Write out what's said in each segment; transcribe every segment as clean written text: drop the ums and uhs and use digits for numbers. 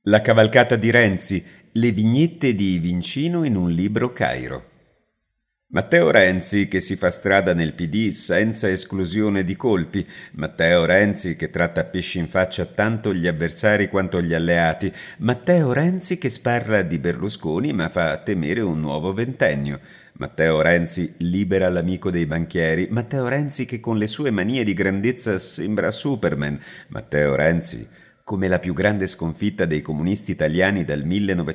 La cavalcata di Renzi, le vignette di Vincino in un libro Cairo. Matteo Renzi che si fa strada nel PD senza esclusione di colpi, Matteo Renzi che tratta a pesci in faccia tanto gli avversari quanto gli alleati, Matteo Renzi che sparla di Berlusconi ma fa temere un nuovo ventennio, Matteo Renzi libera l'amico dei banchieri, Matteo Renzi che con le sue manie di grandezza sembra Superman, Matteo Renzi come la più grande sconfitta dei comunisti italiani dal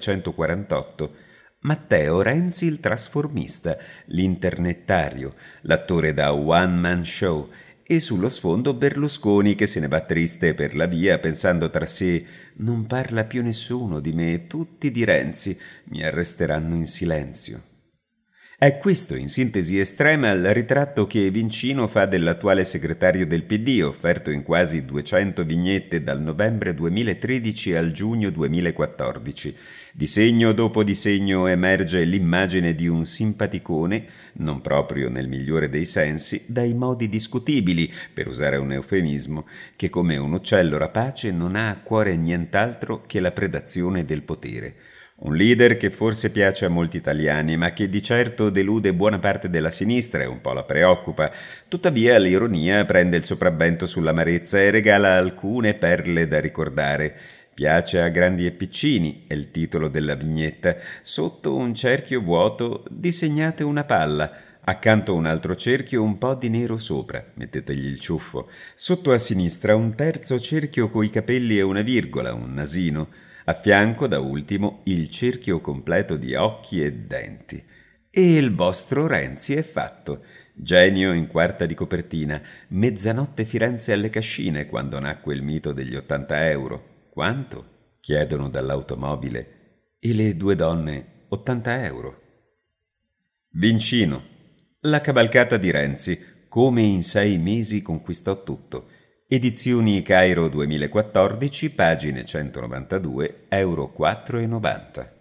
1948, Matteo Renzi il trasformista, l'internettario, l'attore da one-man show e sullo sfondo Berlusconi che se ne va triste per la via pensando tra sé «Non parla più nessuno di me, tutti di Renzi, mi arresteranno in silenzio». È questo, in sintesi estrema, il ritratto che Vincino fa dell'attuale segretario del PD, offerto in quasi 200 vignette dal novembre 2013 al giugno 2014. Disegno dopo disegno emerge l'immagine di un simpaticone, non proprio nel migliore dei sensi, dai modi discutibili, per usare un eufemismo, che come un uccello rapace non ha a cuore nient'altro che la predazione del potere. Un leader che forse piace a molti italiani, ma che di certo delude buona parte della sinistra e un po' la preoccupa. Tuttavia l'ironia prende il sopravvento sull'amarezza e regala alcune perle da ricordare. Piace a grandi e piccini, è il titolo della vignetta. Sotto un cerchio vuoto disegnate una palla. Accanto a un altro cerchio un po' di nero sopra, mettetegli il ciuffo. Sotto a sinistra un terzo cerchio coi capelli e una virgola, un nasino. A fianco, da ultimo, il cerchio completo di occhi e denti. E il vostro Renzi è fatto. Genio in quarta di copertina. Mezzanotte Firenze alle cascine quando nacque il mito degli 80 euro. Quanto? Chiedono dall'automobile. E le due donne 80 euro. Vincino. La cavalcata di Renzi. Come in 6 mesi conquistò tutto. Edizioni Cairo 2014, pagine 192, euro 4,90.